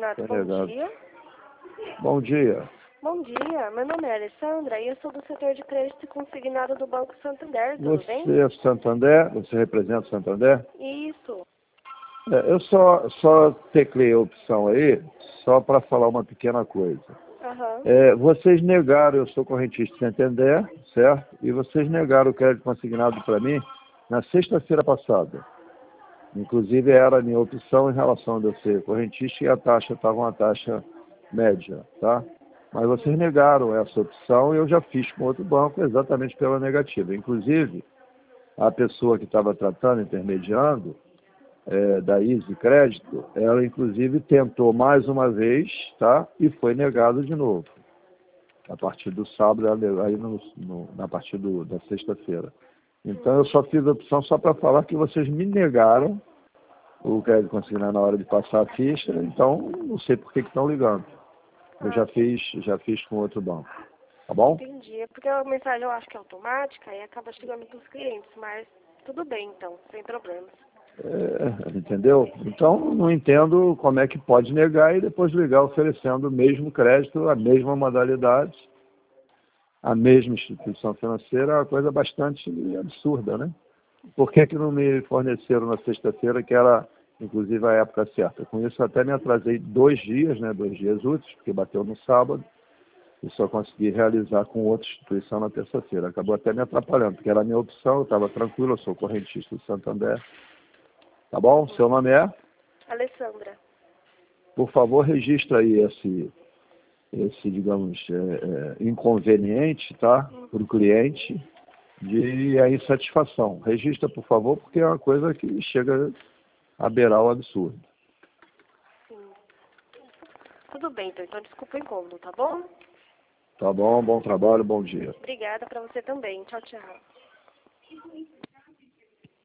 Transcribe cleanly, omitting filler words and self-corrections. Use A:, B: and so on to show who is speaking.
A: Renato,
B: Foi
A: bom
B: negado.
A: dia.
B: Bom dia.
A: Bom dia, meu nome é Alessandra e eu sou do setor de crédito consignado do Banco Santander, tudo bem?
B: Você é Santander? Você representa o Santander?
A: Isso.
B: Eu só teclei a opção aí, só para falar uma pequena coisa.
A: Aham.
B: Vocês negaram, eu sou correntista Santander, certo? E vocês negaram o crédito consignado para mim na sexta-feira passada. Inclusive era a minha opção em relação a eu ser correntista e a taxa estava uma taxa média, tá? Mas vocês negaram essa opção e eu já fiz com outro banco exatamente pela negativa. Inclusive, a pessoa que estava tratando, intermediando, da Easy Crédito, ela inclusive tentou mais uma vez, tá? E foi negado de novo. A partir do sábado, aí na partir da sexta-feira. Então eu só fiz a opção só para falar que vocês me negaram o crédito consignado na hora de passar a ficha, então não sei por que estão ligando. Eu já fiz com outro banco. Tá bom?
A: Entendi. É porque a mensagem eu acho que é automática e acaba chegando para os clientes, mas tudo bem então, sem problemas.
B: Entendeu? Então não entendo como é que pode negar e depois ligar oferecendo o mesmo crédito, a mesma modalidade, a mesma instituição financeira, é uma coisa bastante absurda, né? Por que não me forneceram na sexta-feira, que era inclusive a época certa? Com isso até me atrasei 2 dias, né? 2 dias úteis, porque bateu no sábado, e só consegui realizar com outra instituição na terça-feira. Acabou até me atrapalhando, porque era a minha opção, eu estava tranquilo, eu sou correntista do Santander. Tá bom? Seu nome é?
A: Alessandra.
B: Por favor, registra aí esse digamos, inconveniente, tá? Para o cliente de a insatisfação. Registra, por favor, porque é uma coisa que chega a beirar o absurdo.
A: Sim. Tudo bem, então desculpa o incômodo, tá bom?
B: Tá bom, bom trabalho, bom dia.
A: Obrigada para você também. Tchau, tchau.